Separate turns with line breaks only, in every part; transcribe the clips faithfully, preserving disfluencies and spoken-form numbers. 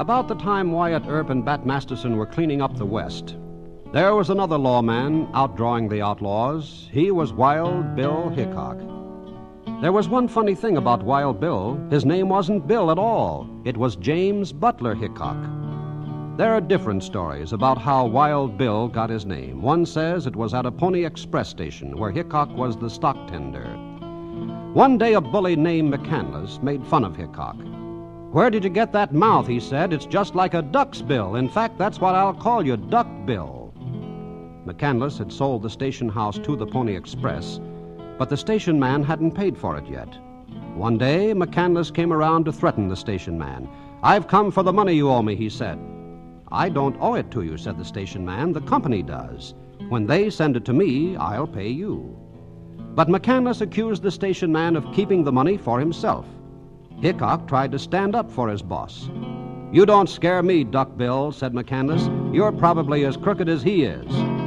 About the time Wyatt Earp and Bat Masterson were cleaning up the West, there was another lawman outdrawing the outlaws. He was Wild Bill Hickok. There was one funny thing about Wild Bill. His name wasn't Bill at all. It was James Butler Hickok. There are different stories about how Wild Bill got his name. One says it was at a Pony Express station where Hickok was the stock tender. One day a bully named McCandless made fun of Hickok. "Where did you get that mouth?" he said. "It's just like a duck's bill. In fact, that's what I'll call you, Duck Bill." McCandless had sold the station house to the Pony Express, but the station man hadn't paid for it yet. One day, McCandless came around to threaten the station man. "I've come for the money you owe me," he said. "I don't owe it to you," said the station man. "The company does. When they send it to me, I'll pay you." But McCandless accused the station man of keeping the money for himself. Hickok tried to stand up for his boss. "You don't scare me, Duck Bill," said McCandless. "You're probably as crooked as he is."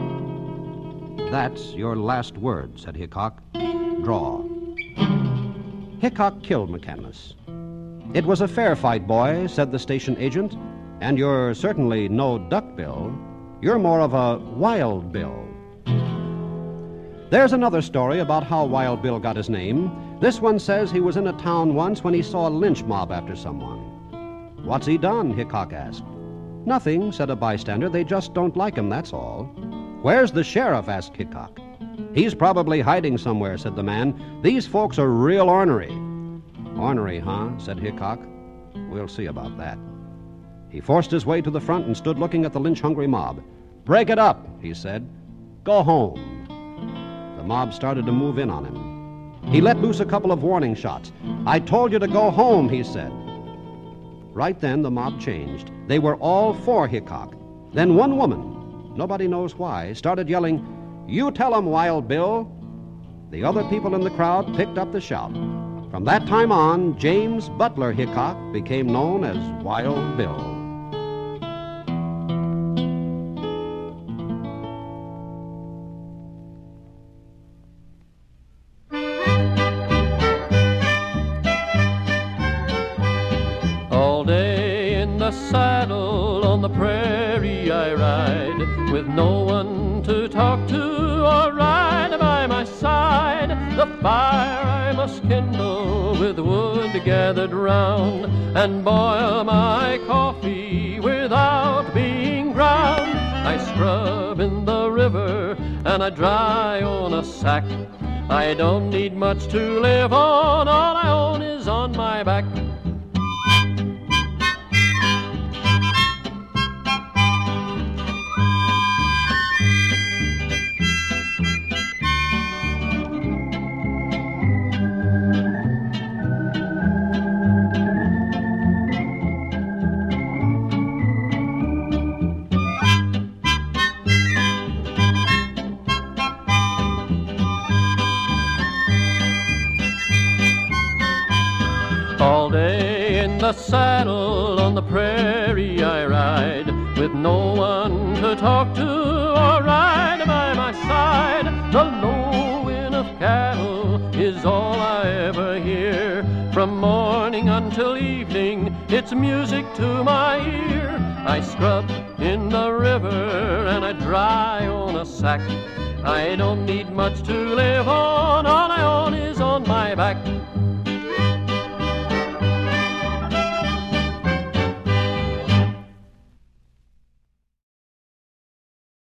"That's your last word," said Hickok. "Draw." Hickok killed McCandless. "It was a fair fight, boy," said the station agent. "And you're certainly no Duck Bill. You're more of a Wild Bill." There's another story about how Wild Bill got his name. This one says he was in a town once when he saw a lynch mob after someone. "What's he done?" Hickok asked. "Nothing," said a bystander. "They just don't like him, that's all." "Where's the sheriff?" asked Hickok. "He's probably hiding somewhere," said the man. "These folks are real ornery." "Ornery, huh?" said Hickok. "We'll see about that." He forced his way to the front and stood looking at the lynch-hungry mob. "Break it up," he said. "Go home." The mob started to move in on him. He let loose a couple of warning shots. "I told you to go home," he said. Right then, the mob changed. They were all for Hickok. Then one woman, nobody knows why, started yelling, "You tell 'em, Wild Bill." The other people in the crowd picked up the shout. From that time on, James Butler Hickok became known as Wild Bill.
All day in the saddle on the prairie I ride, with no one to talk to or ride by my side. The fire I must kindle with wood gathered round, and boil my coffee without being drowned. I scrub in the river and I dry on a sack. I don't need much to live on, all I own is on my back. All day in the saddle on the prairie I ride, with no one to talk to or ride by my side. The lowing of cattle is all I ever hear. From morning until evening, it's music to my ear. I scrub in the river and I dry on a sack. I don't need much to live on, all I own is on my back.